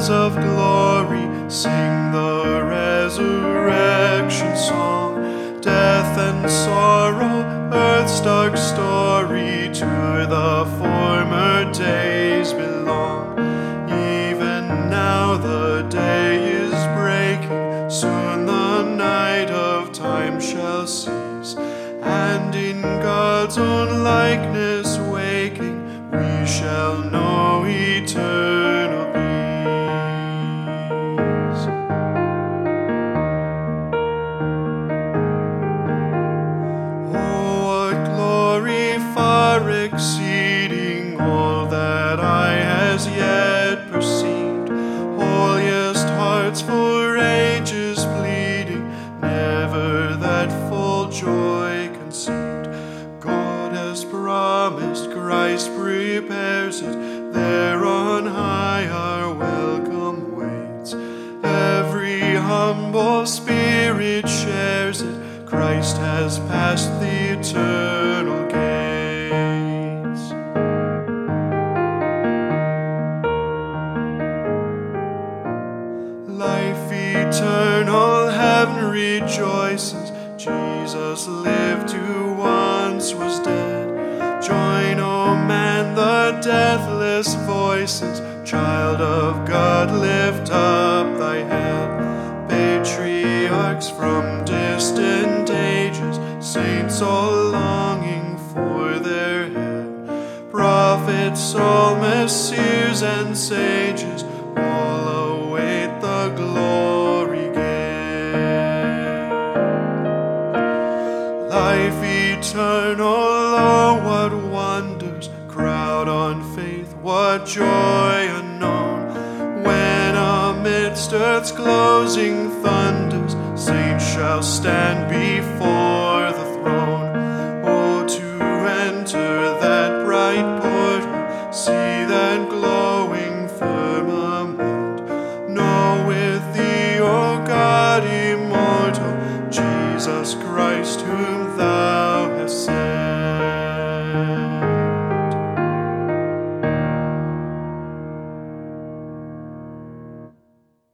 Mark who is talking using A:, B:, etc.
A: sons of glory sing the resurrection song. Death and sorrow, earth's dark story, to the former days belong. Even now the day is breaking, soon the night of time shall cease, and in God's own likeness waking, we shall know eternal peace. Oh, what glory far exceeding all that eye has yet perceived. Holiest hearts for ages pleading, never that full joy conceived. God has promised, Christ prepares it, there on high our welcome waits. Every humble spirit shares it, Christ has passed the eternal gates. Life eternal, heaven rejoices, Jesus lived who once was dead. Join, O man, the deathless voices, child of God, lift up thy head. Patriarchs from distant ages, saints all longing for their head. Prophets, psalmists, seers, and sages, all await the glory gate. Life eternal, oh, what wonders crowd on faith, what joy unknown, when amidst earth's closing thunders, saints shall stand before the throne. Oh, to enter that bright portal, see that glowing firmament, know with thee, O God immortal, Jesus Christ,